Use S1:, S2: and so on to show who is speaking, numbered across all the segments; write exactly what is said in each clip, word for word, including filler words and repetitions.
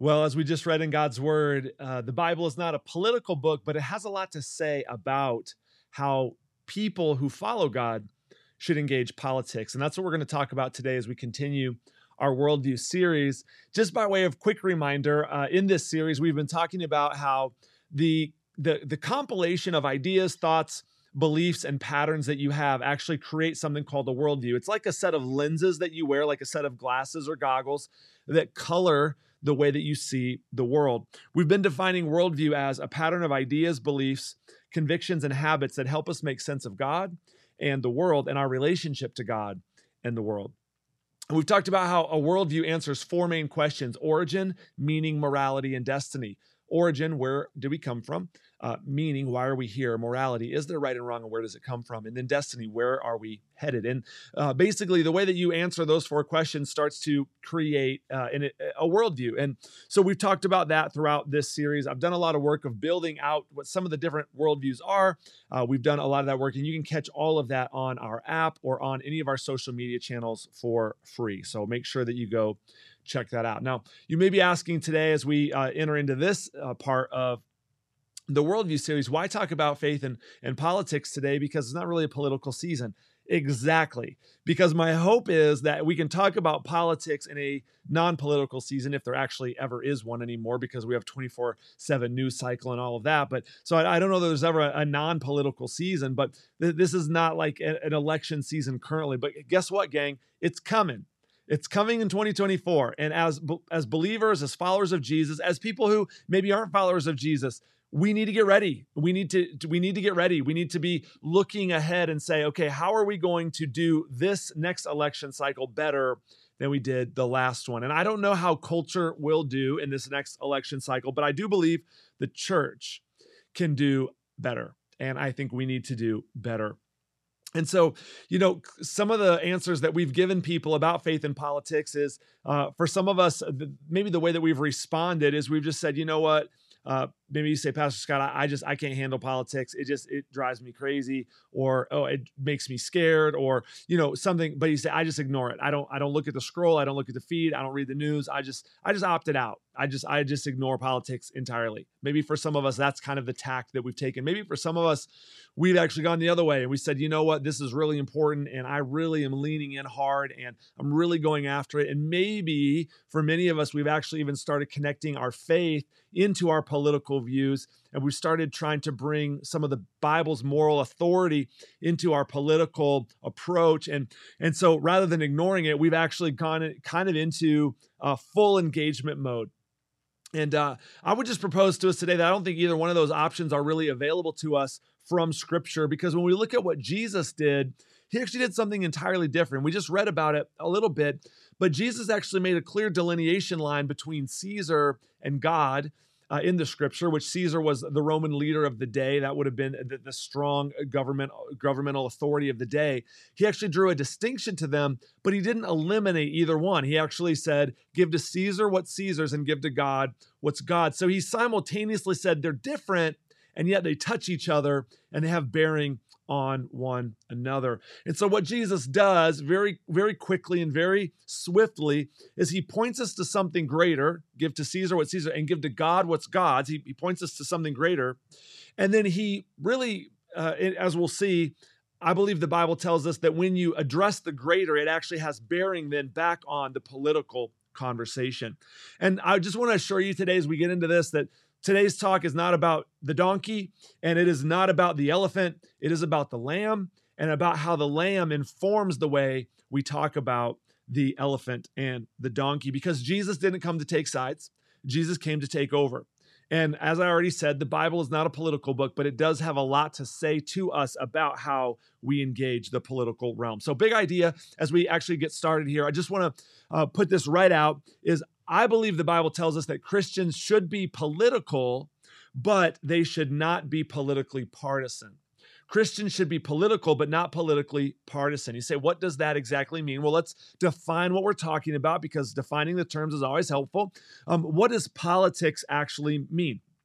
S1: Well, as we just read in God's word, uh, the Bible is not a political book, but it has a lot to say about how people who follow God should engage politics. And that's what we're going to talk about today as we continue our Worldview series. Just by way of quick reminder, uh, in this series, we've been talking about how the, the, the compilation of ideas, thoughts, beliefs, and patterns that you have actually create something called a worldview. It's like a set of lenses that you wear, like a set of glasses or goggles that color the way that you see the world. We've been defining worldview as a pattern of ideas, beliefs, convictions, and habits that help us make sense of God and the world and our relationship to God and the world. And we've talked about how a worldview answers four main questions: origin, meaning, morality, and destiny. Origin, where do we come from? Uh, meaning, why are we here? Morality, is there right and wrong, and where does it come from? And then destiny, where are we headed? And uh, basically, the way that you answer those four questions starts to create uh, an, a worldview. And so we've talked about that throughout this series. I've done a lot of work of building out what some of the different worldviews are. Uh, we've done a lot of that work, and you can catch all of that on our app or on any of our social media channels for free. So make sure that you go check that out. Now, you may be asking today as we uh, enter into this uh, part of the Worldview series, why talk about faith and, and politics today? Because it's not really a political season. Exactly. Because my hope is that we can talk about politics in a non-political season, if there actually ever is one anymore, because we have twenty-four seven news cycle and all of that. But so I, I don't know that there's ever a, a non-political season, but th- this is not like a, an election season currently. But guess what, gang? It's coming. It's coming in twenty twenty-four. And as, as believers, as followers of Jesus, as people who maybe aren't followers of Jesus, we need to get ready. We need to, we need to get ready. We need to be looking ahead and say, okay, how are we going to do this next election cycle better than we did the last one? And I don't know how culture will do in this next election cycle, but I do believe the church can do better. And I think we need to do better. And so, you know, some of the answers that we've given people about faith and politics is, uh, for some of us, maybe the way that we've responded is we've just said, you know what, uh, maybe you say, Pastor Scott, I, I just, I can't handle politics. It just, it drives me crazy, or, oh, it makes me scared, or, you know, something, but you say, I just ignore it. I don't, I don't look at the scroll. I don't look at the feed. I don't read the news. I just, I just opted out. I just, I just ignore politics entirely. Maybe for some of us, that's kind of the tact that we've taken. Maybe for some of us, we've actually gone the other way and we said, you know what, this is really important. And I really am leaning in hard and I'm really going after it. And maybe for many of us, we've actually even started connecting our faith into our political views. And we've started trying to bring some of the Bible's moral authority into our political approach. And, and so rather than ignoring it, we've actually gone kind of into a full engagement mode. And uh, I would just propose to us today that I don't think either one of those options are really available to us from Scripture, because when we look at what Jesus did, he actually did something entirely different. We just read about it a little bit, but Jesus actually made a clear delineation line between Caesar and God uh, in the Scripture, which Caesar was the Roman leader of the day. That would have been the, the strong government governmental authority of the day. He actually drew a distinction to them, but he didn't eliminate either one. He actually said, give to Caesar what's Caesar's and give to God what's God's. So he simultaneously said they're different, and yet they touch each other and they have bearing on one another. And so what Jesus does very, very quickly and very swiftly is he points us to something greater: give to Caesar what's Caesar and give to God what's God's. He, he points us to something greater. And then he really, uh, as we'll see, I believe the Bible tells us that when you address the greater, it actually has bearing then back on the political conversation. And I just want to assure you today, as we get into this, that today's talk is not about the donkey, and it is not about the elephant. It is about the lamb, and about how the lamb informs the way we talk about the elephant and the donkey, because Jesus didn't come to take sides. Jesus came to take over. And as I already said, the Bible is not a political book, but it does have a lot to say to us about how we engage the political realm. So big idea as we actually get started here. I just want to uh, put this right out is I believe the Bible tells us that Christians should be political, but they should not be politically partisan. Christians should be political, but not politically partisan. You say, what does that exactly mean? Well, let's define what we're talking about, because defining the terms is always helpful. Um, what does politics actually mean?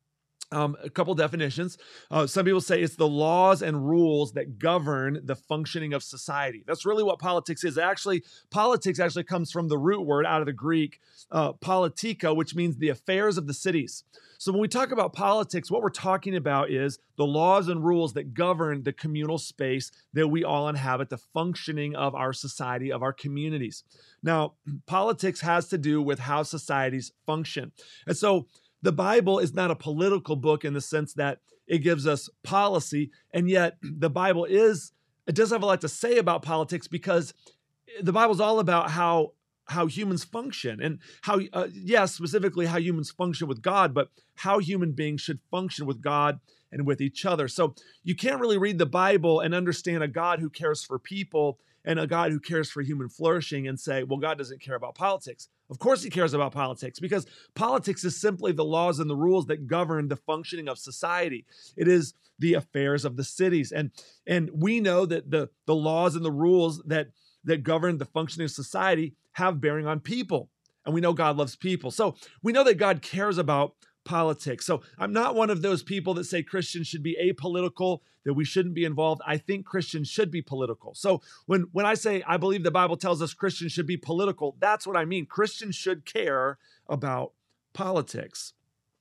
S1: Um, a couple definitions. Uh, some people say it's the laws and rules that govern the functioning of society. That's really what politics is. Actually, politics actually comes from the root word out of the Greek, uh, politika, which means the affairs of the cities. So when we talk about politics, what we're talking about is the laws and rules that govern the communal space that we all inhabit, the functioning of our society, of our communities. Now, politics has to do with how societies function. And so the Bible is not a political book in the sense that it gives us policy, and yet the Bible is, it does have a lot to say about politics because the Bible is all about how how humans function and how, uh, yes, specifically how humans function with God, but how human beings should function with God and with each other. So you can't really read the Bible and understand a God who cares for people and a God who cares for human flourishing and say, well, God doesn't care about politics. Of course he cares about politics because politics is simply the laws and the rules that govern the functioning of society. It is the affairs of the cities. And, and we know that the, the laws and the rules that, that govern the functioning of society have bearing on people. And we know God loves people. So we know that God cares about politics. So I'm not one of those people that say Christians should be apolitical, that we shouldn't be involved. I think Christians should be political. So when, when I say I believe the Bible tells us Christians should be political, that's what I mean. Christians should care about politics.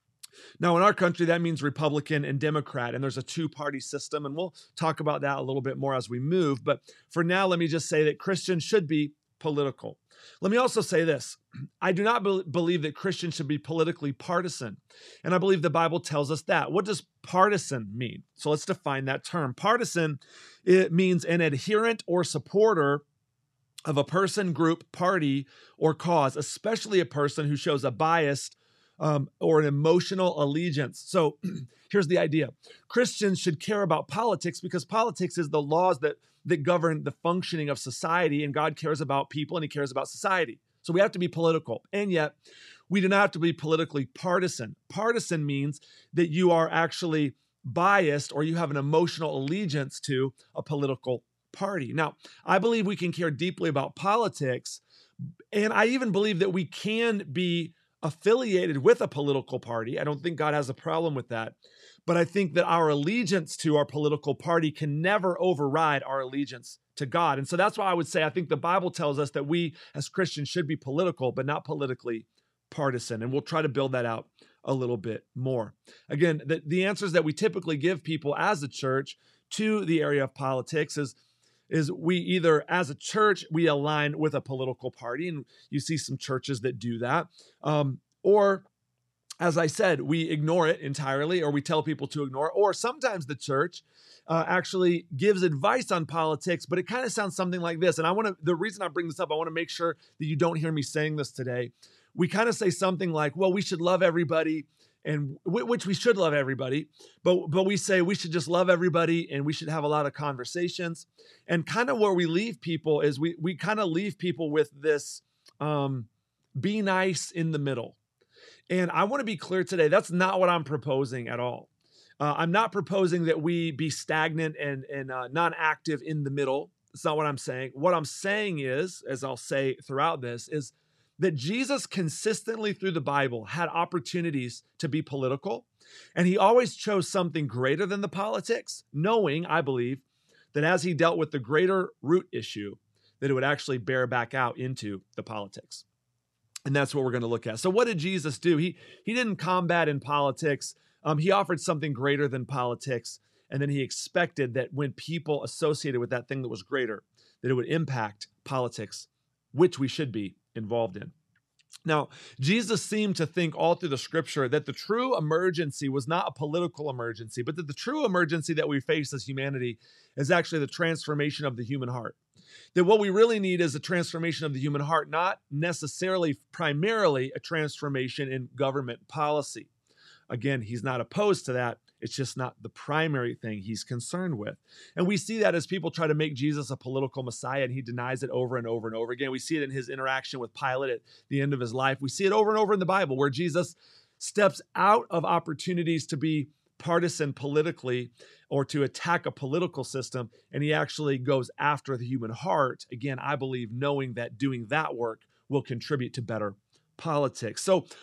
S1: Now, in our country, that means Republican and Democrat, and there's a two-party system, and we'll talk about that a little bit more as we move. But for now, let me just say that Christians should be political. Let me also say this. I do not be- believe that Christians should be politically partisan. And I believe the Bible tells us that. What does partisan mean? So let's define that term. Partisan, it means an adherent or supporter of a person, group, party, or cause, especially a person who shows a biased um, or an emotional allegiance. So here's the idea. Christians should care about politics because politics is the laws that that govern the functioning of society, and God cares about people and he cares about society. So we have to be political, and yet we do not have to be politically partisan. Partisan means that you are actually biased or you have an emotional allegiance to a political party. Now, I believe we can care deeply about politics, and I even believe that we can be affiliated with a political party. I don't think God has a problem with that. But I think that our allegiance to our political party can never override our allegiance to God. And so that's why I would say I think the Bible tells us that we as Christians should be political, but not politically partisan. And we'll try to build that out a little bit more. Again, the, the answers that we typically give people as a church to the area of politics is is we either, as a church, we align with a political party, and you see some churches that do that, um, or as I said, we ignore it entirely, or we tell people to ignore it, or sometimes the church uh, actually gives advice on politics, but it kind of sounds something like this. And I want to, the reason I bring this up, I want to make sure that you don't hear me saying this today. We kind of say something like, well, we should love everybody, and which we should love everybody, but but we say we should just love everybody and we should have a lot of conversations. And kind of where we leave people is we we kind of leave people with this um, be nice in the middle. And I want to be clear today, that's not what I'm proposing at all. Uh, I'm not proposing that we be stagnant and, and uh, non-active in the middle. That's not what I'm saying. What I'm saying is, as I'll say throughout this, is that Jesus consistently through the Bible had opportunities to be political, and he always chose something greater than the politics, knowing, I believe, that as he dealt with the greater root issue, that it would actually bear back out into the politics. And that's what we're going to look at. So what did Jesus do? He, he didn't combat in politics. Um, he offered something greater than politics, and then he expected that when people associated with that thing that was greater, that it would impact politics, which we should be involved in. Now, Jesus seemed to think all through the scripture that the true emergency was not a political emergency, but that the true emergency that we face as humanity is actually the transformation of the human heart. That what we really need is a transformation of the human heart, not necessarily primarily a transformation in government policy. Again, he's not opposed to that. It's just not the primary thing he's concerned with. And we see that as people try to make Jesus a political Messiah, and he denies it over and over and over again. We see it in his interaction with Pilate at the end of his life. We see it over and over in the Bible where Jesus steps out of opportunities to be partisan politically or to attack a political system, and he actually goes after the human heart. Again, I believe knowing that doing that work will contribute to better politics. So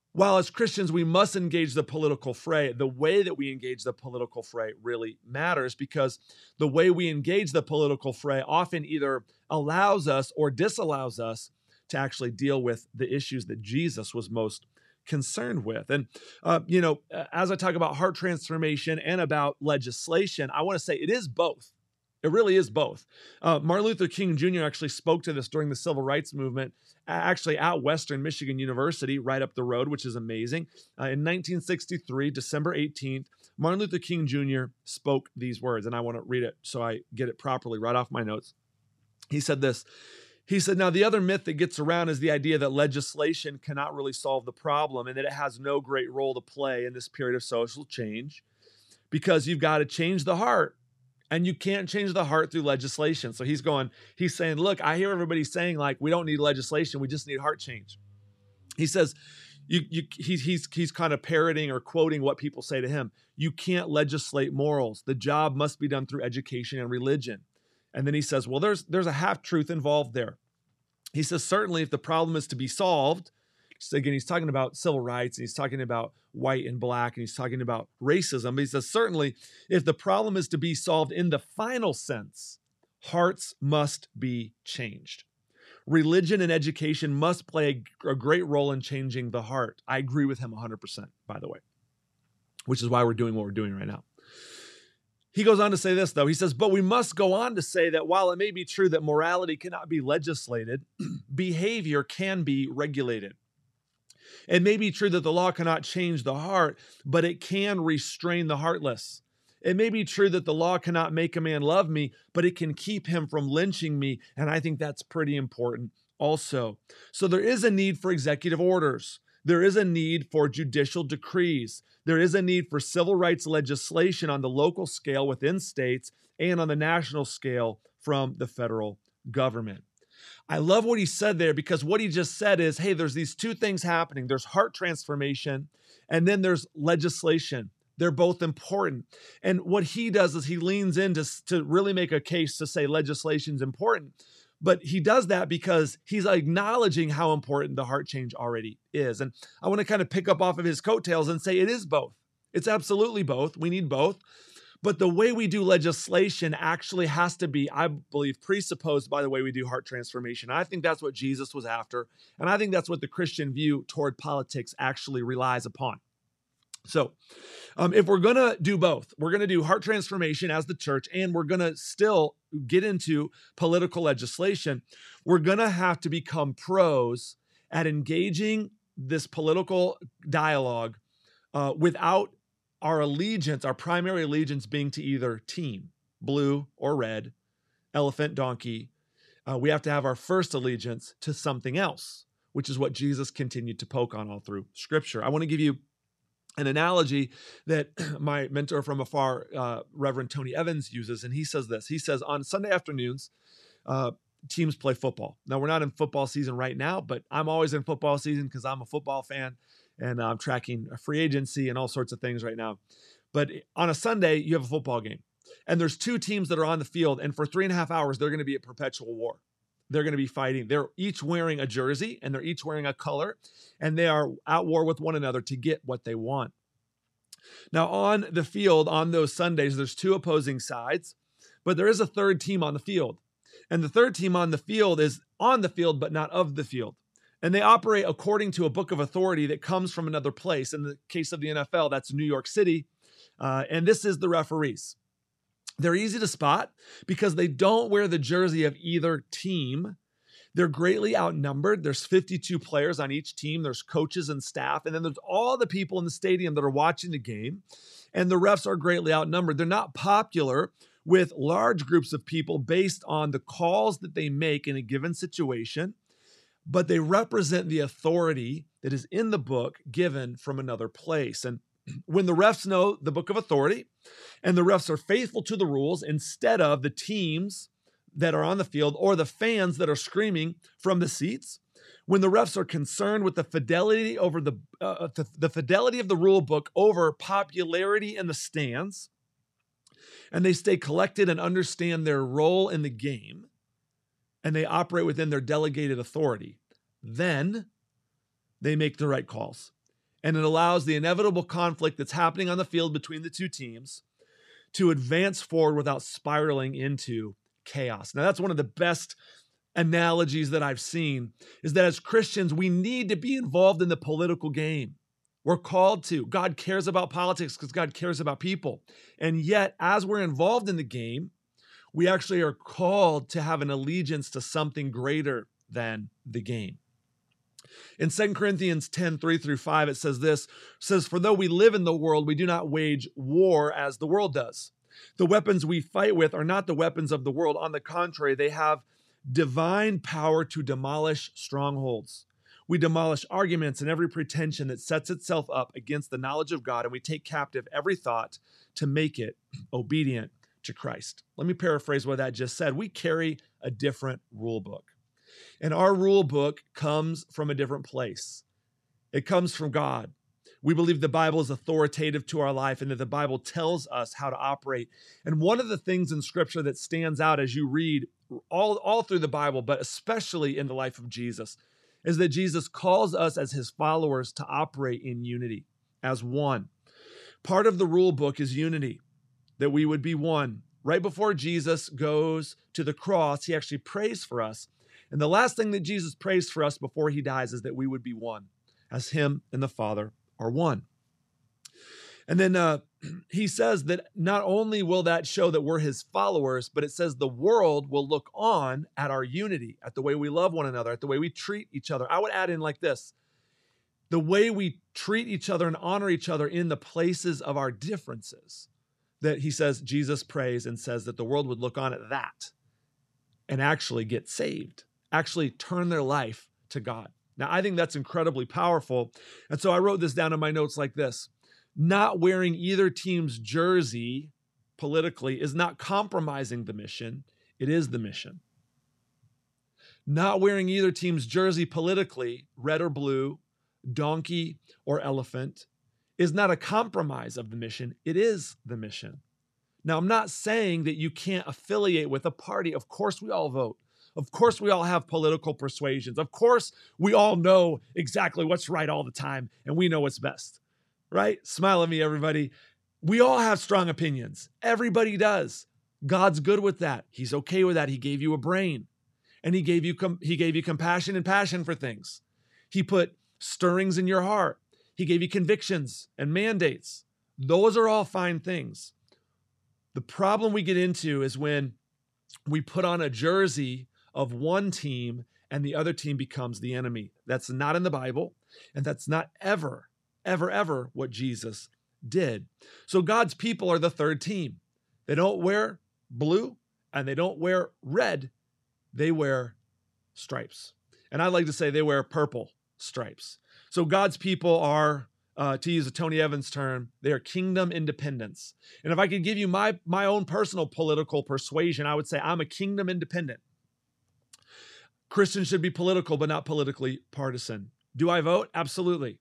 S1: while as Christians we must engage the political fray, the way that we engage the political fray really matters, because the way we engage the political fray often either allows us or disallows us to actually deal with the issues that Jesus was most concerned with. And, uh, you know, as I talk about heart transformation and about legislation, I want to say it is both. It really is both. Uh, Martin Luther King Junior actually spoke to this during the civil rights movement, actually at Western Michigan University, right up the road, which is amazing. Uh, in nineteen sixty-three, December eighteenth, Martin Luther King Junior spoke these words, and I want to read it so I get it properly right off my notes. He said this. He said, now the other myth that gets around is the idea that legislation cannot really solve the problem and that it has no great role to play in this period of social change, because you've got to change the heart, and you can't change the heart through legislation. So he's going, he's saying, look, I hear everybody saying like, we don't need legislation, we just need heart change. He says, you, you, he's, he's, he's kind of parroting or quoting what people say to him. You can't legislate morals. The job must be done through education and religion. And then he says, well, there's there's a half-truth involved there. He says, certainly if the problem is to be solved, so again, he's talking about civil rights, and he's talking about white and black, and he's talking about racism. But he says, certainly if the problem is to be solved in the final sense, hearts must be changed. Religion and education must play a, a great role in changing the heart. I agree with him one hundred percent, by the way, which is why we're doing what we're doing right now. He goes on to say this, though. He says, but we must go on to say that while it may be true that morality cannot be legislated, behavior can be regulated. It may be true that the law cannot change the heart, but it can restrain the heartless. It may be true that the law cannot make a man love me, but it can keep him from lynching me. And I think that's pretty important also. So there is a need for executive orders. There is a need for judicial decrees. There is a need for civil rights legislation on the local scale within states and on the national scale from the federal government. I love what he said there, because what he just said is, hey, there's these two things happening. There's heart transformation, and then there's legislation. They're both important. And what he does is he leans in to, to really make a case to say legislation's important. But he does that because he's acknowledging how important the heart change already is. And I want to kind of pick up off of his coattails and say it is both. It's absolutely both. We need both. But the way we do legislation actually has to be, I believe, presupposed by the way we do heart transformation. I think that's what Jesus was after. And I think that's what the Christian view toward politics actually relies upon. So um, if we're going to do both, we're going to do heart transformation as the church, and we're going to still get into political legislation, we're going to have to become pros at engaging this political dialogue uh, without our allegiance, our primary allegiance being to either team, blue or red, elephant, donkey. Uh, we have to have our first allegiance to something else, which is what Jesus continued to poke on all through Scripture. I want to give you an analogy that my mentor from afar, uh, Reverend Tony Evans, uses, and he says this. He says, on Sunday afternoons, uh, teams play football. Now, we're not in football season right now, but I'm always in football season because I'm a football fan, and I'm tracking a free agency and all sorts of things right now. But on a Sunday, you have a football game, and there's two teams that are on the field, and for three and a half hours, they're going to be at perpetual war. They're going to be fighting. They're each wearing a jersey, and they're each wearing a color, and they are at war with one another to get what they want. Now, on the field, on those Sundays, there's two opposing sides, but there is a third team on the field. And the third team on the field is on the field, but not of the field. And they operate according to a book of authority that comes from another place. In the case of the N F L, that's New York City. Uh, and this is the referees. They're easy to spot because they don't wear the jersey of either team. They're greatly outnumbered. There's fifty-two players on each team. There's coaches and staff. And then there's all the people in the stadium that are watching the game. And the refs are greatly outnumbered. They're not popular with large groups of people based on the calls that they make in a given situation, but they represent the authority that is in the book given from another place. And when the refs know the book of authority and the refs are faithful to the rules instead of the teams that are on the field or the fans that are screaming from the seats, when the refs are concerned with the fidelity over the, uh, the, the fidelity of the rule book over popularity in the stands, and they stay collected and understand their role in the game, and they operate within their delegated authority, then they make the right calls. And it allows the inevitable conflict that's happening on the field between the two teams to advance forward without spiraling into chaos. Now, that's one of the best analogies that I've seen, is that as Christians, we need to be involved in the political game. We're called to. God cares about politics because God cares about people. And yet, as we're involved in the game, we actually are called to have an allegiance to something greater than the game. In Second Corinthians ten, three through five, it says this, it says, "For though we live in the world, we do not wage war as the world does. The weapons we fight with are not the weapons of the world. On the contrary, they have divine power to demolish strongholds. We demolish arguments and every pretension that sets itself up against the knowledge of God, and we take captive every thought to make it obedient to Christ." Let me paraphrase what that just said. We carry a different rule book. And our rule book comes from a different place. It comes from God. We believe the Bible is authoritative to our life and that the Bible tells us how to operate. And one of the things in Scripture that stands out as you read all, all through the Bible, but especially in the life of Jesus, is that Jesus calls us as his followers to operate in unity, as one. Part of the rule book is unity, that we would be one. Right before Jesus goes to the cross, he actually prays for us. And the last thing that Jesus prays for us before he dies is that we would be one, as him and the Father are one. And then uh, he says that not only will that show that we're his followers, but it says the world will look on at our unity, at the way we love one another, at the way we treat each other. I would add in like this, the way we treat each other and honor each other in the places of our differences. That he says, Jesus prays and says that the world would look on at that and actually get saved, actually turn their life to God. Now, I think that's incredibly powerful. And so I wrote this down in my notes like this. Not wearing either team's jersey politically is not compromising the mission. It is the mission. Not wearing either team's jersey politically, red or blue, donkey or elephant, is not a compromise of the mission. It is the mission. Now, I'm not saying that you can't affiliate with a party. Of course, we all vote. Of course, we all have political persuasions. Of course, we all know exactly what's right all the time, and we know what's best, right? Smile at me, everybody. We all have strong opinions. Everybody does. God's good with that. He's okay with that. He gave you a brain, and he gave you com- he gave you compassion and passion for things. He put stirrings in your heart. He gave you convictions and mandates. Those are all fine things. The problem we get into is when we put on a jersey of one team and the other team becomes the enemy. That's not in the Bible, and that's not ever, ever, ever what Jesus did. So God's people are the third team. They don't wear blue and they don't wear red. They wear stripes. And I like to say they wear purple stripes. So God's people are, uh, to use a Tony Evans term, they are kingdom independents. And if I could give you my, my own personal political persuasion, I would say I'm a kingdom independent. Christians should be political, but not politically partisan. Do I vote? Absolutely.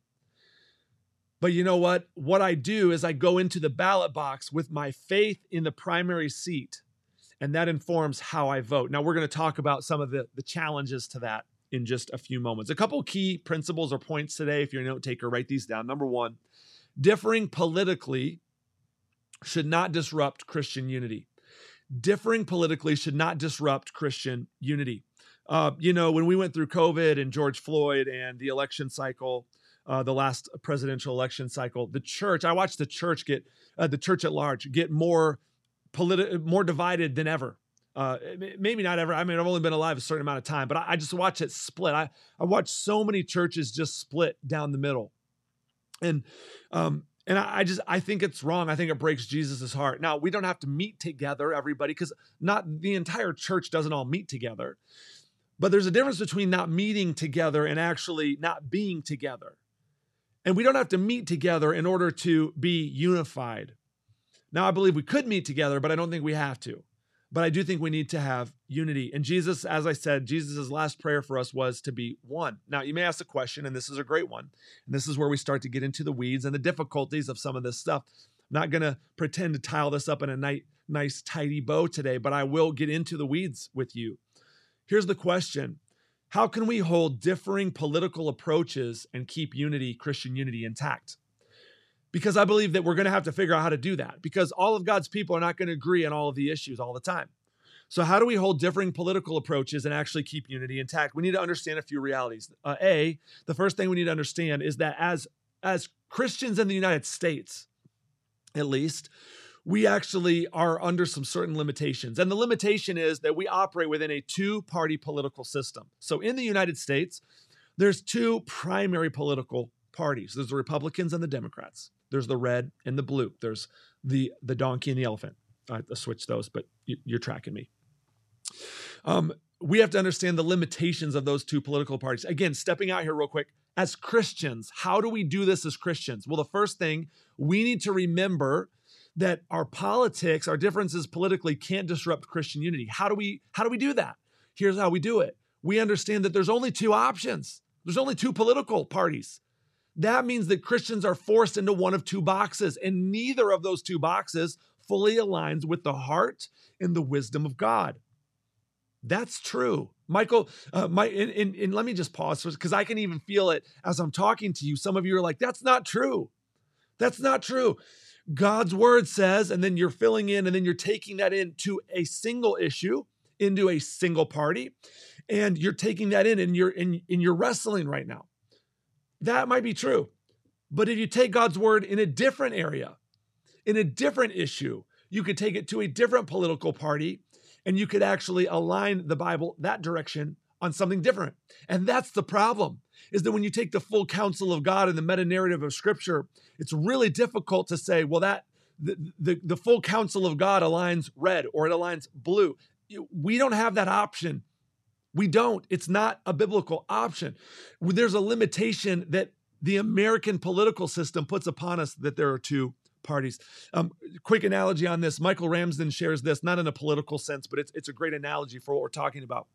S1: But you know what? What I do is I go into the ballot box with my faith in the primary seat, and that informs how I vote. Now, we're going to talk about some of the, the challenges to that in just a few moments. A couple key principles or points today. If you're a note taker, write these down. Number one, differing politically should not disrupt Christian unity. Differing politically should not disrupt Christian unity. Uh, you know, when we went through COVID and George Floyd and the election cycle, uh, the last presidential election cycle, the church, I watched the church get, uh, the church at large get more politi- more divided than ever. Uh, maybe not ever. I mean, I've only been alive a certain amount of time, but I, I just watched it split. I, I watched so many churches just split down the middle. And, um, and I, I just, I think it's wrong. I think it breaks Jesus's heart. Now, we don't have to meet together, everybody, because not the entire church doesn't all meet together. But there's a difference between not meeting together and actually not being together. And we don't have to meet together in order to be unified. Now, I believe we could meet together, but I don't think we have to. But I do think we need to have unity. And Jesus, as I said, Jesus' last prayer for us was to be one. Now, you may ask a question, and this is a great one. And this is where we start to get into the weeds and the difficulties of some of this stuff. I'm not going to pretend to tile this up in a nice, nice, tidy bow today, but I will get into the weeds with you. Here's the question. How can we hold differing political approaches and keep unity, Christian unity, intact? Because I believe that we're going to have to figure out how to do that, because all of God's people are not going to agree on all of the issues all the time. So how do we hold differing political approaches and actually keep unity intact? We need to understand a few realities. Uh, a, the first thing we need to understand is that as, as Christians in the United States, at least, we actually are under some certain limitations. And the limitation is that we operate within a two-party political system. So in the United States, there's two primary political parties. There's the Republicans and the Democrats. There's the red and the blue. There's the, the donkey and the elephant. I switched those, but you, you're tracking me. Um, we have to understand the limitations of those two political parties. Again, stepping out here real quick, as Christians, how do we do this as Christians? Well, the first thing, we need to remember that our politics, our differences politically can't disrupt Christian unity. How do we, how do we do that? Here's how we do it. We understand that there's only two options. There's only two political parties. That means that Christians are forced into one of two boxes, and neither of those two boxes fully aligns with the heart and the wisdom of God. That's true. Michael, uh, my, and, and, and let me just pause because I can even feel it as I'm talking to you. Some of you are like, that's not true. That's not true. God's word says, and then you're filling in, and then you're taking that into a single issue, into a single party, and you're taking that in and you're, and, and you're wrestling right now. That might be true. But if you take God's word in a different area, in a different issue, you could take it to a different political party, and you could actually align the Bible that direction on something different. And that's the problem, is that when you take the full counsel of God and the meta-narrative of Scripture, it's really difficult to say, well, that the, the, the full counsel of God aligns red or it aligns blue. We don't have that option. We don't. It's not a biblical option. There's a limitation that the American political system puts upon us, that there are two parties. Um, quick analogy on this. Michael Ramsden shares this, not in a political sense, but it's, it's a great analogy for what we're talking about.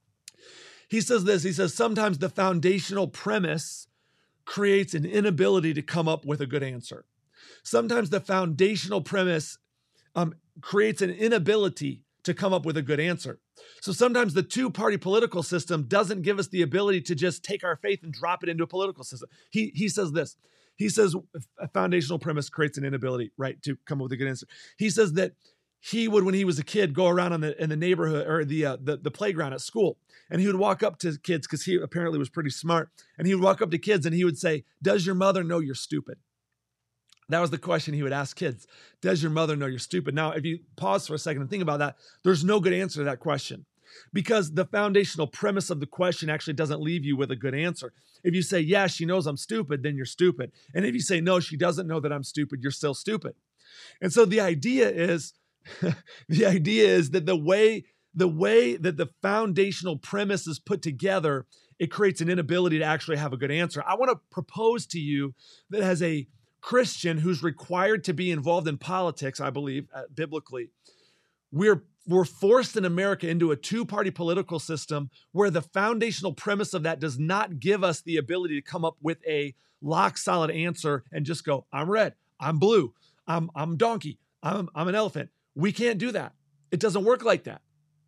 S1: He says this, he says, sometimes the foundational premise creates an inability to come up with a good answer. Sometimes the foundational premise um, creates an inability to come up with a good answer. So sometimes the two-party political system doesn't give us the ability to just take our faith and drop it into a political system. He, he says this, he says a foundational premise creates an inability, right, to come up with a good answer. He says that he would, when he was a kid, go around in the, in the neighborhood or the, uh, the, the playground at school, and he would walk up to kids because he apparently was pretty smart, and he would walk up to kids and he would say, does your mother know you're stupid? That was the question he would ask kids. Does your mother know you're stupid? Now, if you pause for a second and think about that, there's no good answer to that question, because the foundational premise of the question actually doesn't leave you with a good answer. If you say, yeah, she knows I'm stupid, then you're stupid. And if you say, no, she doesn't know that I'm stupid, you're still stupid. And so the idea is, the idea is that the way, the way that the foundational premise is put together, it creates an inability to actually have a good answer. I want to propose to you that as a Christian who's required to be involved in politics, I believe, uh, biblically, we're we're forced in America into a two-party political system where the foundational premise of that does not give us the ability to come up with a lock-solid answer and just go, I'm red, I'm blue, I'm I'm donkey, I'm I'm an elephant. We can't do that. It doesn't work like that.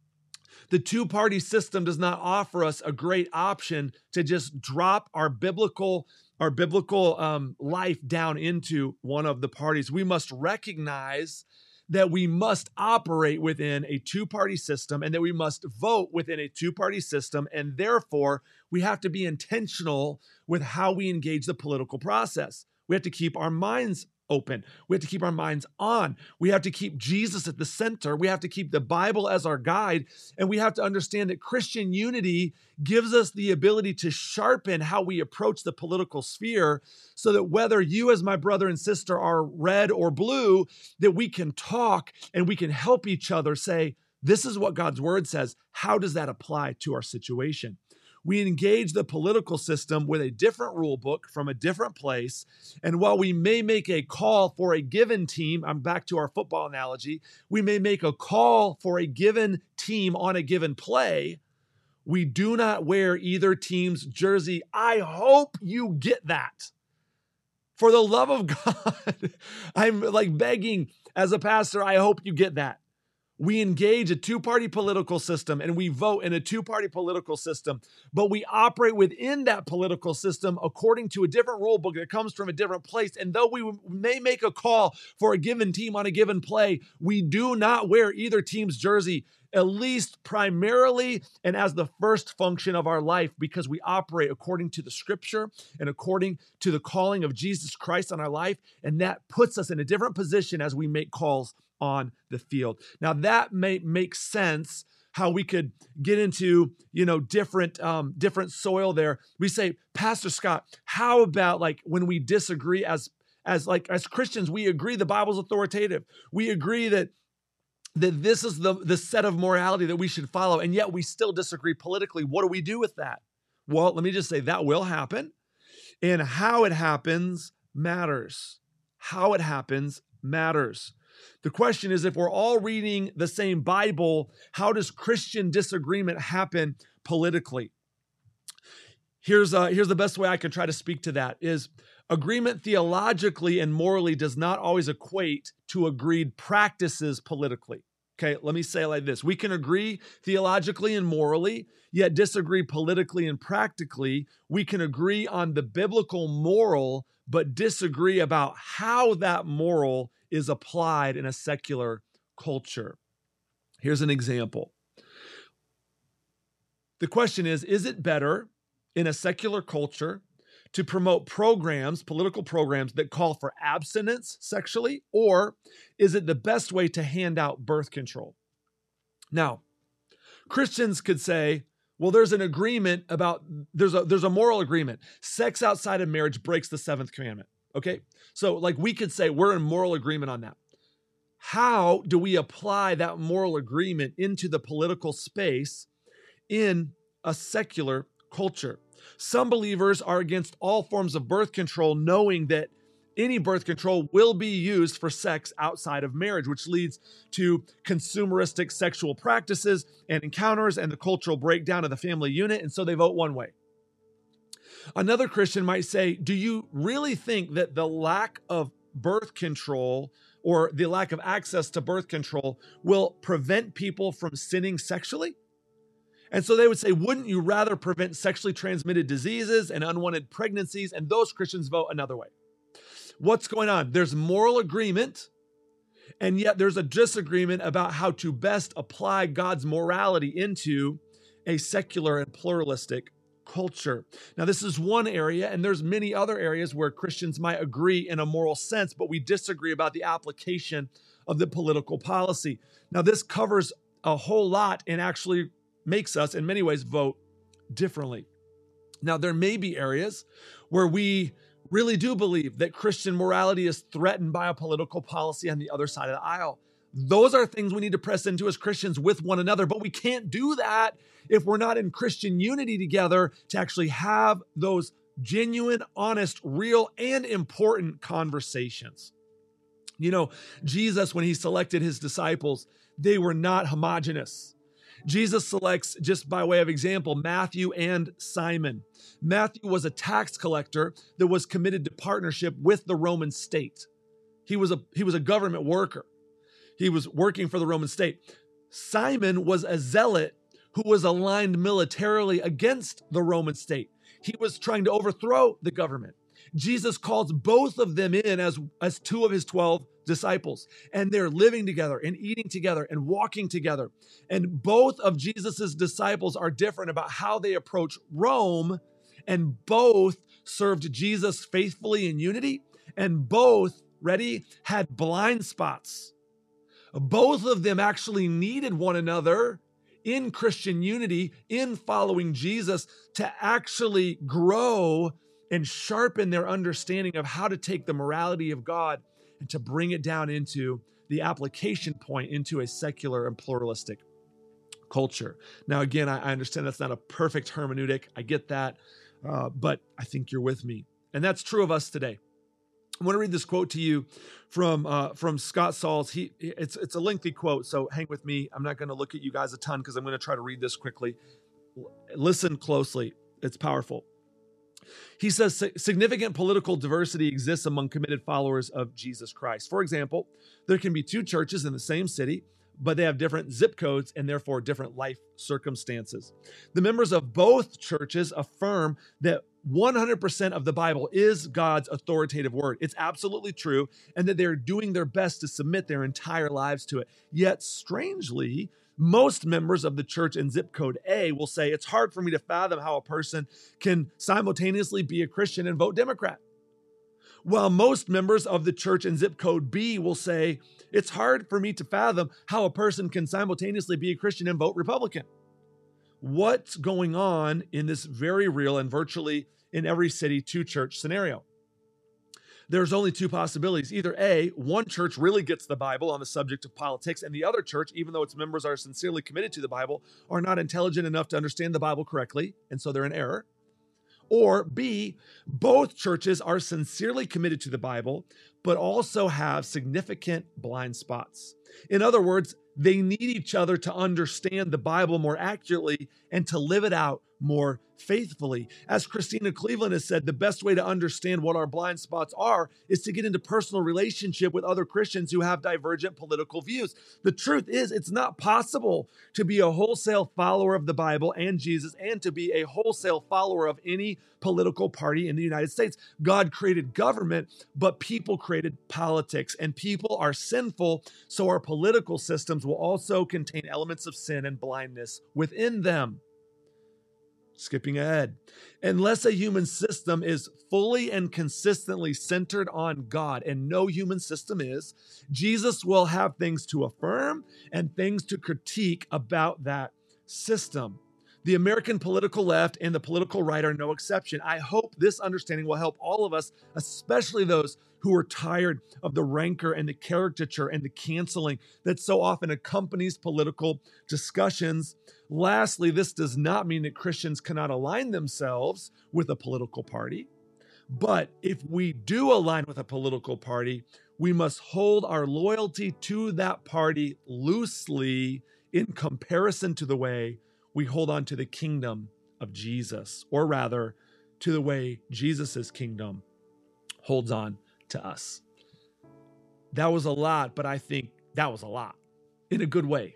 S1: The two-party system does not offer us a great option to just drop our biblical our biblical um, life down into one of the parties. We must recognize that we must operate within a two-party system and that we must vote within a two-party system, and therefore we have to be intentional with how we engage the political process. We have to keep our minds open. We have to keep our minds on. We have to keep Jesus at the center. We have to keep the Bible as our guide. And we have to understand that Christian unity gives us the ability to sharpen how we approach the political sphere, so that whether you as my brother and sister are red or blue, that we can talk and we can help each other say, this is what God's word says. How does that apply to our situation? We engage the political system with a different rule book from a different place. And while we may make a call for a given team, I'm back to our football analogy, we may make a call for a given team on a given play, we do not wear either team's jersey. I hope you get that. For the love of God, I'm like begging as a pastor, I hope you get that. We engage a two-party political system and we vote in a two-party political system, but we operate within that political system according to a different rule book that comes from a different place. And though we may make a call for a given team on a given play, we do not wear either team's jersey, at least primarily and as the first function of our life, because we operate according to the scripture and according to the calling of Jesus Christ on our life. And that puts us in a different position as we make calls on the field. Now that may make sense how we could get into, you know, different, um, different soil there. We say, Pastor Scott, how about like when we disagree as, as like, as Christians, we agree the Bible's authoritative. We agree that that this is the, the set of morality that we should follow, and yet we still disagree politically. What do we do with that? Well, let me just say that will happen, and how it happens matters. How it happens matters. The question is, if we're all reading the same Bible, how does Christian disagreement happen politically? Here's, uh, here's the best way I can try to speak to that is agreement theologically and morally does not always equate to agreed practices politically. Okay, let me say it like this. We can agree theologically and morally, yet disagree politically and practically. We can agree on the biblical moral, but disagree about how that moral is applied in a secular culture. Here's an example. The question is, is it better in a secular culture to promote programs, political programs that call for abstinence sexually, or is it the best way to hand out birth control? Now, Christians could say, well, there's an agreement about, there's a, there's a moral agreement. Sex outside of marriage breaks the seventh commandment, okay? So like we could say we're in moral agreement on that. How do we apply that moral agreement into the political space in a secular culture? Some believers are against all forms of birth control, knowing that any birth control will be used for sex outside of marriage, which leads to consumeristic sexual practices and encounters and the cultural breakdown of the family unit. And so they vote one way. Another Christian might say, do you really think that the lack of birth control or the lack of access to birth control will prevent people from sinning sexually? And so they would say, wouldn't you rather prevent sexually transmitted diseases and unwanted pregnancies? And those Christians vote another way. What's going on? There's moral agreement, and yet there's a disagreement about how to best apply God's morality into a secular and pluralistic culture. Now, this is one area, and there's many other areas where Christians might agree in a moral sense, but we disagree about the application of the political policy. Now, this covers a whole lot and actually makes us, in many ways, vote differently. Now, there may be areas where we really do believe that Christian morality is threatened by a political policy on the other side of the aisle. Those are things we need to press into as Christians with one another, but we can't do that if we're not in Christian unity together to actually have those genuine, honest, real, and important conversations. You know, Jesus, when he selected his disciples, they were not homogenous. Jesus selects, just by way of example, Matthew and Simon. Matthew was a tax collector that was committed to partnership with the Roman state. He was a, he was a government worker. He was working for the Roman state. Simon was a zealot who was aligned militarily against the Roman state. He was trying to overthrow the government. Jesus calls both of them in as, as two of his twelve disciples, and they're living together and eating together and walking together. And both of Jesus's disciples are different about how they approach Rome, and both served Jesus faithfully in unity, and both, ready, had blind spots. Both of them actually needed one another in Christian unity, in following Jesus, to actually grow and sharpen their understanding of how to take the morality of God and to bring it down into the application point into a secular and pluralistic culture. Now, again, I understand that's not a perfect hermeneutic. I get that, uh, but I think you're with me. And that's true of us today. I want to read this quote to you from uh, from Scott Sauls. He it's it's a lengthy quote, so hang with me. I'm not going to look at you guys a ton because I'm going to try to read this quickly. Listen closely. It's powerful. He says, significant political diversity exists among committed followers of Jesus Christ. For example, there can be two churches in the same city, but they have different zip codes and therefore different life circumstances. The members of both churches affirm that one hundred percent of the Bible is God's authoritative word. It's absolutely true, and that they're doing their best to submit their entire lives to it. Yet, strangely, most members of the church in zip code A will say, it's hard for me to fathom how a person can simultaneously be a Christian and vote Democrat. While most members of the church in zip code B will say, it's hard for me to fathom how a person can simultaneously be a Christian and vote Republican. What's going on in this very real and virtually in every city two church scenario? There's only two possibilities. Either A, one church really gets the Bible on the subject of politics, and the other church, even though its members are sincerely committed to the Bible, are not intelligent enough to understand the Bible correctly, and so they're in error. Or B, both churches are sincerely committed to the Bible, but also have significant blind spots. In other words, they need each other to understand the Bible more accurately and to live it out more faithfully. As Christina Cleveland has said, the best way to understand what our blind spots are is to get into personal relationship with other Christians who have divergent political views. The truth is, it's not possible to be a wholesale follower of the Bible and Jesus and to be a wholesale follower of any political party in the United States. God created government, but people created politics, and people are sinful, so our political systems will also contain elements of sin and blindness within them. Skipping ahead. Unless a human system is fully and consistently centered on God, and no human system is, Jesus will have things to affirm and things to critique about that system. The American political left and the political right are no exception. I hope this understanding will help all of us, especially those who are tired of the rancor and the caricature and the canceling that so often accompanies political discussions. Lastly, this does not mean that Christians cannot align themselves with a political party. But if we do align with a political party, we must hold our loyalty to that party loosely in comparison to the way we hold on to the kingdom of Jesus, or rather, to the way Jesus' kingdom holds on to us. That was a lot, but I think that was a lot in a good way.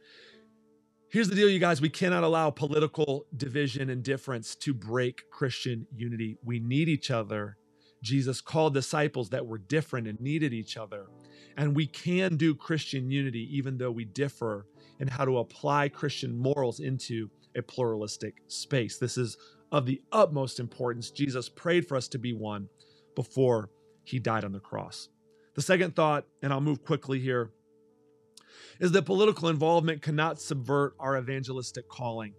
S1: Here's the deal, you guys. We cannot allow political division and difference to break Christian unity. We need each other. Jesus called disciples that were different and needed each other. And we can do Christian unity even though we differ in how to apply Christian morals into a pluralistic space. This is of the utmost importance. Jesus prayed for us to be one before he died on the cross. The second thought, and I'll move quickly here, is that political involvement cannot subvert our evangelistic calling.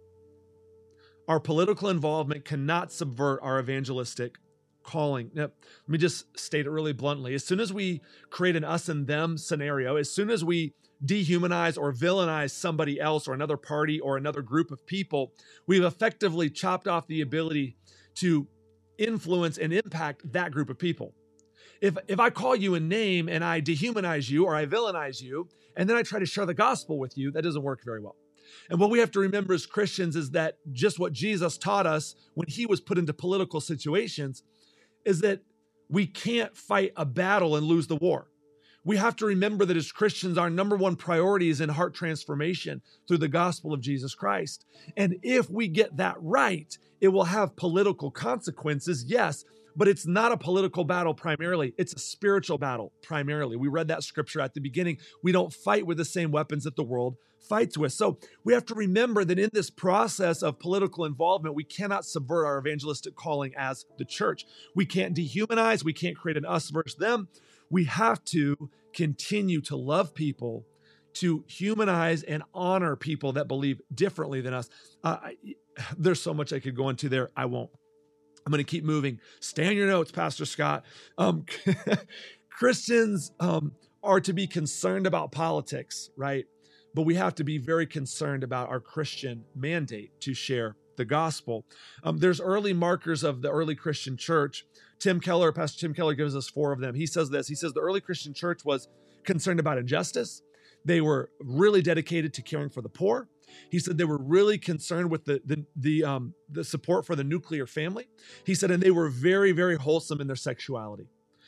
S1: Our political involvement cannot subvert our evangelistic calling. Now, let me just state it really bluntly. As soon as we create an us and them scenario, as soon as we dehumanize or villainize somebody else or another party or another group of people, we've effectively chopped off the ability to influence and impact that group of people. If, if I call you a name and I dehumanize you or I villainize you, and then I try to share the gospel with you, that doesn't work very well. And what we have to remember as Christians is that just what Jesus taught us when he was put into political situations is that we can't fight a battle and lose the war. We have to remember that as Christians, our number one priority is in heart transformation through the gospel of Jesus Christ. And if we get that right, it will have political consequences, yes, but it's not a political battle primarily. It's a spiritual battle primarily. We read that scripture at the beginning. We don't fight with the same weapons that the world fights with. So we have to remember that in this process of political involvement, we cannot subvert our evangelistic calling as the church. We can't dehumanize. We can't create an us versus them. We have to continue to love people, to humanize and honor people that believe differently than us. Uh, I, there's so much I could go into there. I won't. I'm going to keep moving. Stay on your notes, Pastor Scott. Um, Christians um, are to be concerned about politics, right? But we have to be very concerned about our Christian mandate to share the gospel. Um, there's early markers of the early Christian church. Tim Keller, Pastor Tim Keller gives us four of them. He says this. He says the early Christian church was concerned about injustice. They were really dedicated to caring for the poor. He said they were really concerned with the, the, the, um, the support for the nuclear family. He said, and they were very, very wholesome in their sexuality.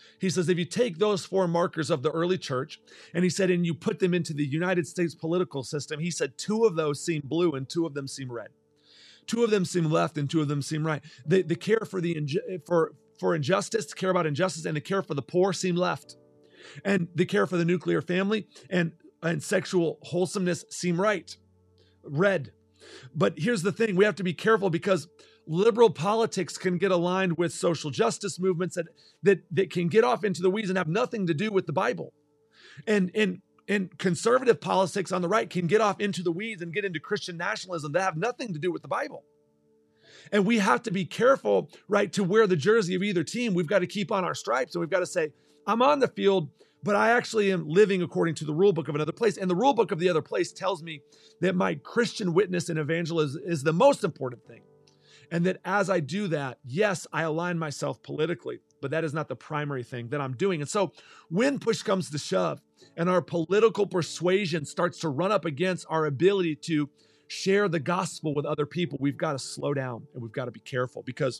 S1: He says, if you take those four markers of the early church, and he said, and you put them into the United States political system, he said two of those seem blue and two of them seem red. Two of them seem left and two of them seem right. The, the care for the for, for injustice, to care about injustice, and the care for the poor seem left. And the care for the nuclear family and, and sexual wholesomeness seem right, red. But here's the thing, we have to be careful because liberal politics can get aligned with social justice movements that, that, that can get off into the weeds and have nothing to do with the Bible. And, and, and conservative politics on the right can get off into the weeds and get into Christian nationalism that have nothing to do with the Bible. And we have to be careful, right, to wear the jersey of either team. We've got to keep on our stripes, and we've got to say, I'm on the field, but I actually am living according to the rule book of another place. And the rule book of the other place tells me that my Christian witness and evangelism is the most important thing. And that as I do that, yes, I align myself politically, but that is not the primary thing that I'm doing. And so when push comes to shove and our political persuasion starts to run up against our ability to share the gospel with other people, we've got to slow down and we've got to be careful because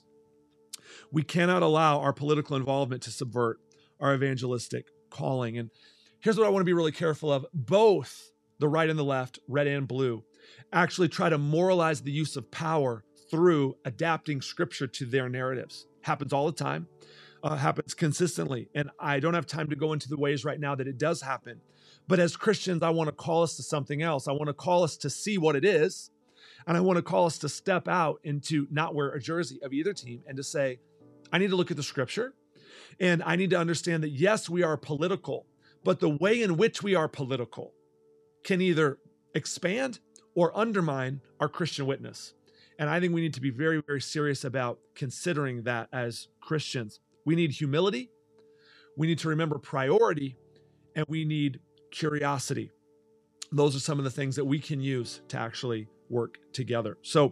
S1: we cannot allow our political involvement to subvert our evangelistic calling. And here's what I want to be really careful of. Both the right and the left, red and blue, actually try to moralize the use of power through adapting scripture to their narratives. Happens all the time, uh, happens consistently. And I don't have time to go into the ways right now that it does happen. But as Christians, I want to call us to something else. I want to call us to see what it is. And I want to call us to step out and to not wear a jersey of either team and to say, I need to look at the scripture. And I need to understand that, yes, we are political, but the way in which we are political can either expand or undermine our Christian witness. And I think we need to be very, very serious about considering that as Christians. We need humility, we need to remember priority, and we need curiosity. Those are some of the things that we can use to actually work together. So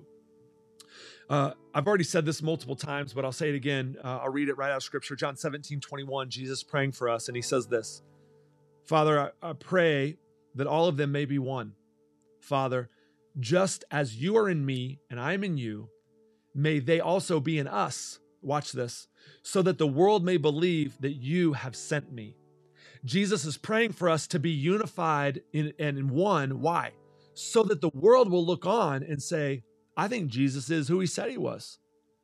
S1: uh, I've already said this multiple times, but I'll say it again. Uh, I'll read it right out of scripture. John seventeen twenty-one, Jesus praying for us, and he says this, Father, I, I pray that all of them may be one. Father, just as you are in me and I am in you, may they also be in us. Watch this. So that the world may believe that you have sent me. Jesus is praying for us to be unified in, and in one. Why? So that the world will look on and say, I think Jesus is who he said he was.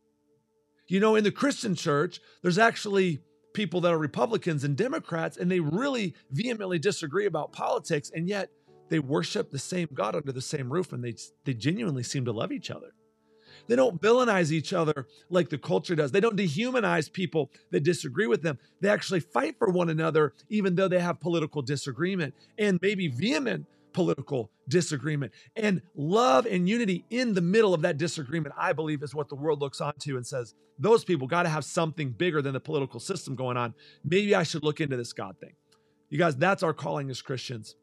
S1: You know, in the Christian church, there's actually people that are Republicans and Democrats, and they really vehemently disagree about politics, and yet they worship the same God under the same roof, and they, they genuinely seem to love each other. They don't villainize each other like the culture does. They don't dehumanize people that disagree with them. They actually fight for one another, even though they have political disagreement and maybe vehement political disagreement. And love and unity in the middle of that disagreement, I believe, is what the world looks onto and says, those people got to have something bigger than the political system going on. Maybe I should look into this God thing. You guys, that's our calling as Christians.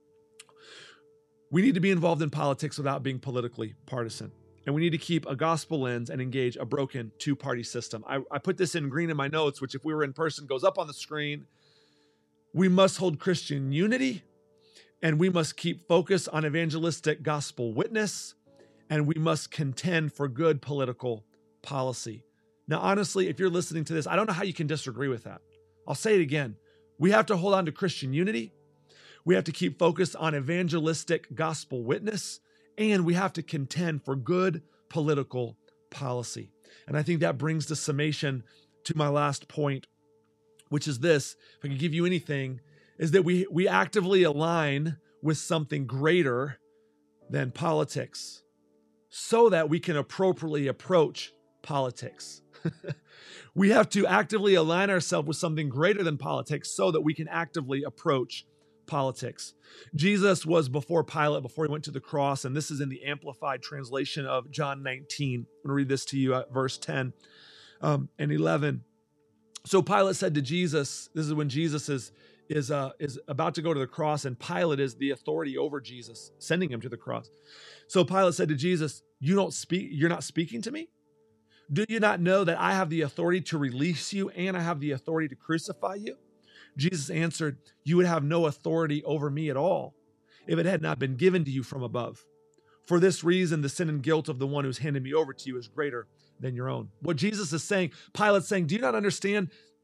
S1: We need to be involved in politics without being politically partisan. And we need to keep a gospel lens and engage a broken two-party system. I, I put this in green in my notes, which if we were in person goes up on the screen. We must hold Christian unity, and we must keep focus on evangelistic gospel witness, and we must contend for good political policy. Now, honestly, if you're listening to this, I don't know how you can disagree with that. I'll say it again. We have to hold on to Christian unity. We have to keep focused on evangelistic gospel witness, and we have to contend for good political policy. And I think that brings the summation to my last point, which is this, if I can give you anything, is that we, we actively align with something greater than politics so that we can appropriately approach politics. We have to actively align ourselves with something greater than politics so that we can actively approach politics. Jesus was before Pilate, before he went to the cross, and this is in the Amplified translation of John nineteen. I'm going to read this to you at verse ten um, and eleven. So Pilate said to Jesus, this is when Jesus is, is, uh, is about to go to the cross, and Pilate is the authority over Jesus, sending him to the cross. So Pilate said to Jesus, you don't speak, you're not speaking to me? Do you not know that I have the authority to release you and I have the authority to crucify you? Jesus answered, you would have no authority over me at all if it had not been given to you from above. For this reason, the sin and guilt of the one who's handed me over to you is greater than your own. What Jesus is saying, Pilate's saying, do you not understand?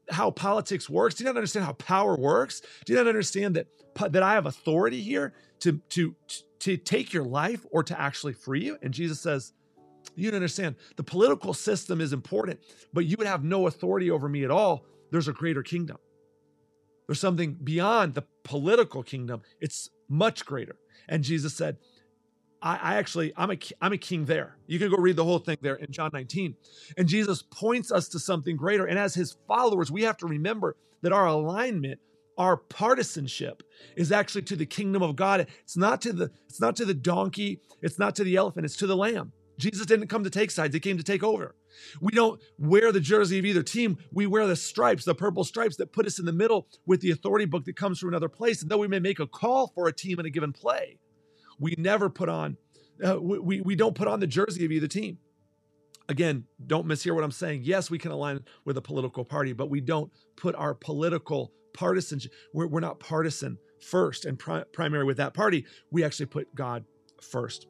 S1: how politics works? Do you not understand how power works? Do you not understand that, that I have authority here to, to, to take your life or to actually free you? And Jesus says, you don't understand. The political system is important, but you would have no authority over me at all. There's a greater kingdom. There's something beyond the political kingdom. It's much greater. And Jesus said, I, I actually, I'm a, I'm a king there. You can go read the whole thing there in John nineteen. And Jesus points us to something greater. And as his followers, we have to remember that our alignment, our partisanship is actually to the kingdom of God. It's not to the, it's not to the donkey. It's not to the elephant. It's to the lamb. Jesus didn't come to take sides. He came to take over. We don't wear the jersey of either team. We wear the stripes, the purple stripes that put us in the middle with the authority book that comes from another place. And though we may make a call for a team in a given play, we never put on, uh, we, we don't put on the jersey of either team. Again, don't mishear what I'm saying. Yes, we can align with a political party, but we don't put our political partisanship. We're, we're not partisan first and pri- primary with that party. We actually put God first.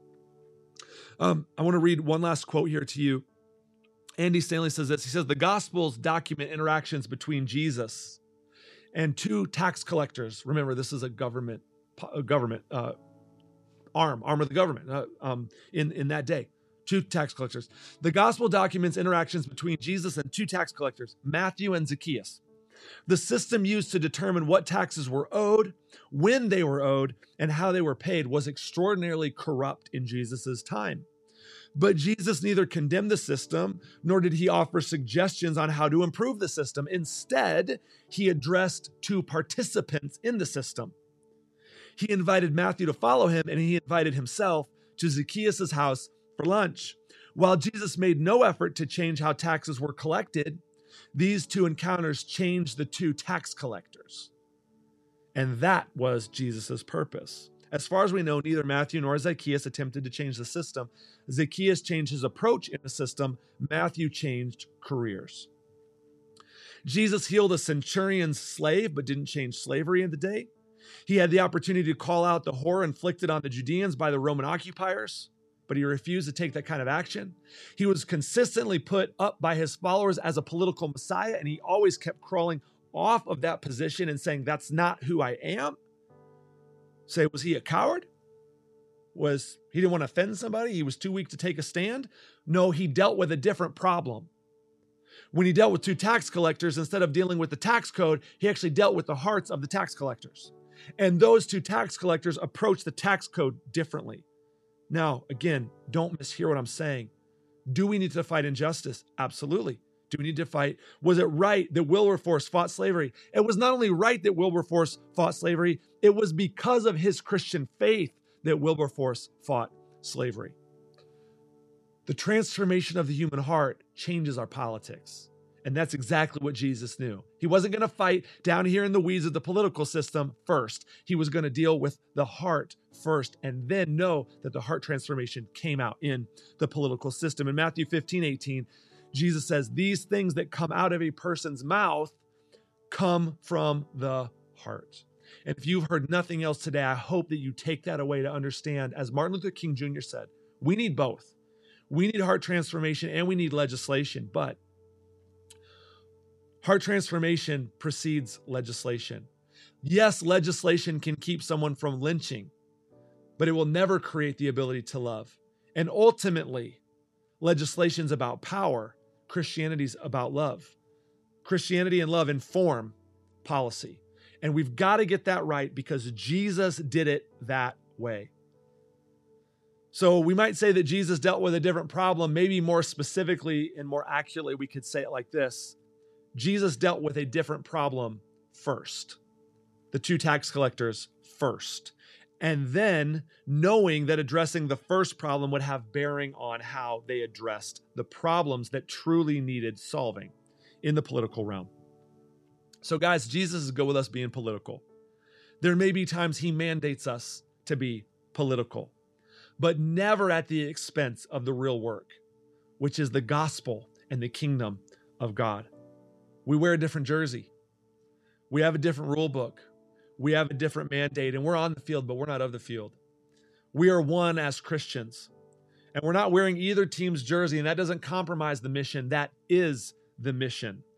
S1: Um, I want to read one last quote here to you. Andy Stanley says this. He says, the Gospels document interactions between Jesus and two tax collectors. Remember, this is a government, a government uh, arm, arm of the government uh, um, in, in that day. Two tax collectors. The Gospel documents interactions between Jesus and two tax collectors, Matthew and Zacchaeus. The system used to determine what taxes were owed, when they were owed, and how they were paid was extraordinarily corrupt in Jesus' time. But Jesus neither condemned the system, nor did he offer suggestions on how to improve the system. Instead, he addressed two participants in the system. He invited Matthew to follow him, and he invited himself to Zacchaeus' house for lunch. While Jesus made no effort to change how taxes were collected, these two encounters changed the two tax collectors. And that was Jesus' purpose. As far as we know, neither Matthew nor Zacchaeus attempted to change the system. Zacchaeus changed his approach in the system. Matthew changed careers. Jesus healed a centurion's slave, but didn't change slavery in the day. He had the opportunity to call out the horror inflicted on the Judeans by the Roman occupiers, but he refused to take that kind of action. He was consistently put up by his followers as a political messiah, and he always kept crawling off of that position and saying, that's not who I am. Say, was he a coward? Was he didn't want to offend somebody? He was too weak to take a stand? No, he dealt with a different problem. When he dealt with two tax collectors, instead of dealing with the tax code, he actually dealt with the hearts of the tax collectors. And those two tax collectors approached the tax code differently. Now, again, don't mishear what I'm saying. Do we need to fight injustice? Absolutely. Do we need to fight? Was it right that Wilberforce fought slavery? It was not only right that Wilberforce fought slavery, it was because of his Christian faith that Wilberforce fought slavery. The transformation of the human heart changes our politics. And that's exactly what Jesus knew. He wasn't going to fight down here in the weeds of the political system first. He was going to deal with the heart first and then know that the heart transformation came out in the political system. In Matthew fifteen eighteen, Jesus says, these things that come out of a person's mouth come from the heart. And if you've heard nothing else today, I hope that you take that away to understand, as Martin Luther King Junior said, we need both. We need heart transformation and we need legislation, but heart transformation precedes legislation. Yes, legislation can keep someone from lynching, but it will never create the ability to love. And ultimately, legislation's about power. Christianity's about love. Christianity and love inform policy. And we've got to get that right because Jesus did it that way. So we might say that Jesus dealt with a different problem. Maybe more specifically and more accurately, we could say it like this. Jesus dealt with a different problem first. The two tax collectors first. And then knowing that addressing the first problem would have bearing on how they addressed the problems that truly needed solving in the political realm. So guys, Jesus is good with us being political. There may be times he mandates us to be political, but never at the expense of the real work, which is the gospel and the kingdom of God. We wear a different jersey. We have a different rule book. We have a different mandate, and we're on the field, but we're not of the field. We are one as Christians, and we're not wearing either team's jersey, and that doesn't compromise the mission. That is the mission.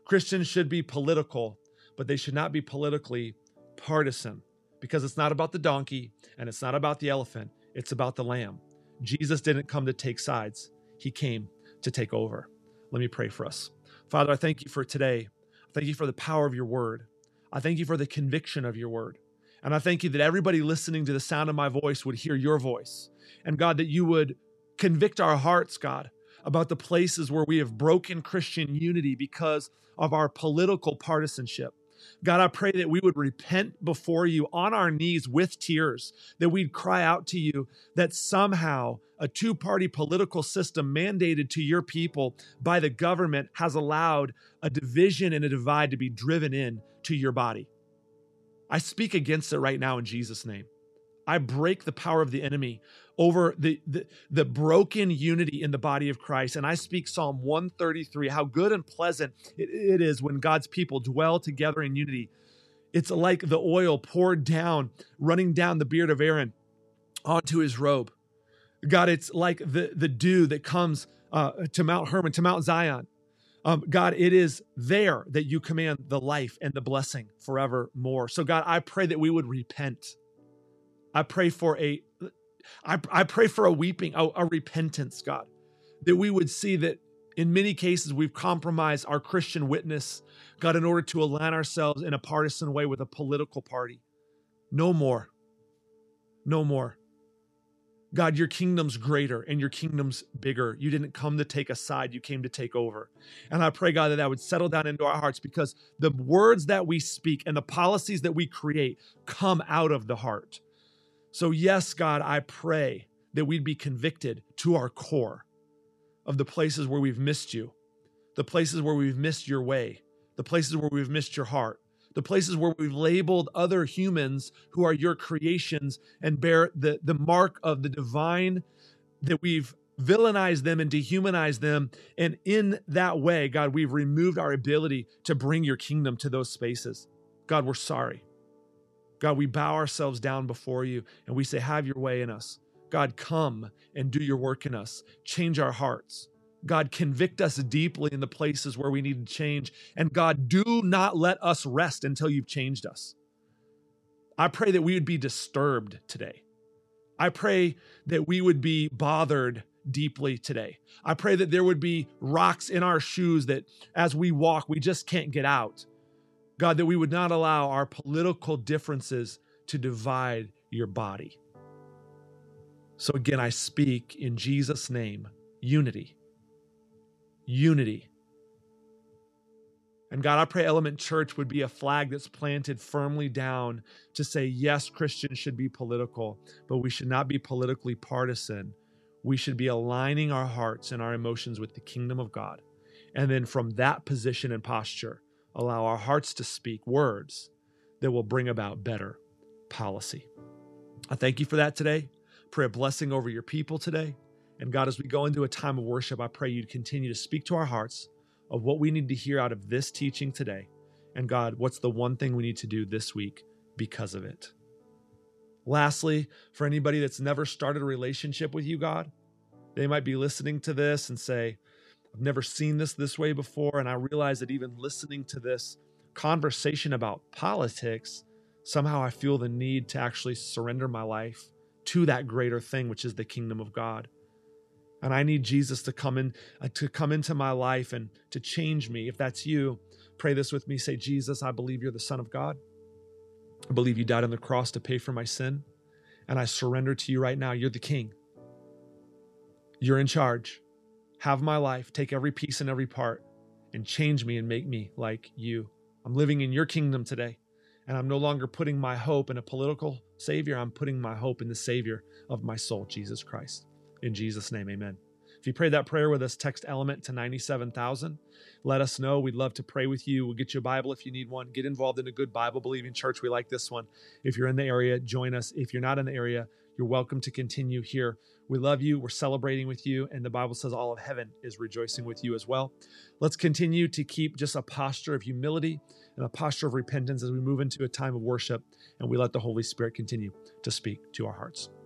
S1: Christians should be political, but they should not be politically partisan, because it's not about the donkey and it's not about the elephant. It's about the lamb. Jesus didn't come to take sides. He came to take over. Let me pray for us. Father, I thank you for today. I thank you for the power of your word. I thank you for the conviction of your word. And I thank you that everybody listening to the sound of my voice would hear your voice. And God, that you would convict our hearts, God, about the places where we have broken Christian unity because of our political partisanship. God, I pray that we would repent before you on our knees with tears, that we'd cry out to you that somehow a two-party political system mandated to your people by the government has allowed a division and a divide to be driven in to your body. I speak against it right now in Jesus' name. I break the power of the enemy over the, the, the broken unity in the body of Christ. And I speak Psalm one thirty-three, how good and pleasant it, it is when God's people dwell together in unity. It's like the oil poured down, running down the beard of Aaron onto his robe. God, it's like the, the dew that comes uh, to Mount Hermon, to Mount Zion. Um, God, it is there that you command the life and the blessing forevermore. So God, I pray that we would repent. I pray for a, I, I pray for a weeping, a, a repentance, God, that we would see that in many cases we've compromised our Christian witness, God, in order to align ourselves in a partisan way with a political party. No more. No more. God, your kingdom's greater and your kingdom's bigger. You didn't come to take a side, you came to take over. And I pray, God, that that would settle down into our hearts, because the words that we speak and the policies that we create come out of the heart. So yes, God, I pray that we'd be convicted to our core of the places where we've missed you, the places where we've missed your way, the places where we've missed your heart, the places where we've labeled other humans who are your creations and bear the, the mark of the divine, that we've villainized them and dehumanized them. And in that way, God, we've removed our ability to bring your kingdom to those spaces. God, we're sorry. God, we bow ourselves down before you and we say, have your way in us. God, come and do your work in us. Change our hearts. God, convict us deeply in the places where we need to change. And God, do not let us rest until you've changed us. I pray that we would be disturbed today. I pray that we would be bothered deeply today. I pray that there would be rocks in our shoes that as we walk, we just can't get out. God, that we would not allow our political differences to divide your body. So again, I speak in Jesus' name, unity. Unity. And God, I pray Element Church would be a flag that's planted firmly down to say, yes, Christians should be political, but we should not be politically partisan. We should be aligning our hearts and our emotions with the kingdom of God. And then from that position and posture, allow our hearts to speak words that will bring about better policy. I thank you for that today. Pray a blessing over your people today. And God, as we go into a time of worship, I pray you'd continue to speak to our hearts of what we need to hear out of this teaching today. And God, what's the one thing we need to do this week because of it? Lastly, for anybody that's never started a relationship with you, God, they might be listening to this and say, I've never seen this this way before. And I realize that even listening to this conversation about politics, somehow I feel the need to actually surrender my life to that greater thing, which is the kingdom of God. And I need Jesus to come in, uh, to come into my life and to change me. If that's you, pray this with me. Say, Jesus, I believe you're the Son of God. I believe you died on the cross to pay for my sin. And I surrender to you right now. You're the King. You're in charge. Have my life. Take every piece and every part and change me and make me like you. I'm living in your kingdom today. And I'm no longer putting my hope in a political savior. I'm putting my hope in the Savior of my soul, Jesus Christ. In Jesus' name, amen. If you prayed that prayer with us, text Element to ninety-seven thousand. Let us know. We'd love to pray with you. We'll get you a Bible if you need one. Get involved in a good Bible-believing church. We like this one. If you're in the area, join us. If you're not in the area, you're welcome to continue here. We love you. We're celebrating with you. And the Bible says all of heaven is rejoicing with you as well. Let's continue to keep just a posture of humility and a posture of repentance as we move into a time of worship and we let the Holy Spirit continue to speak to our hearts.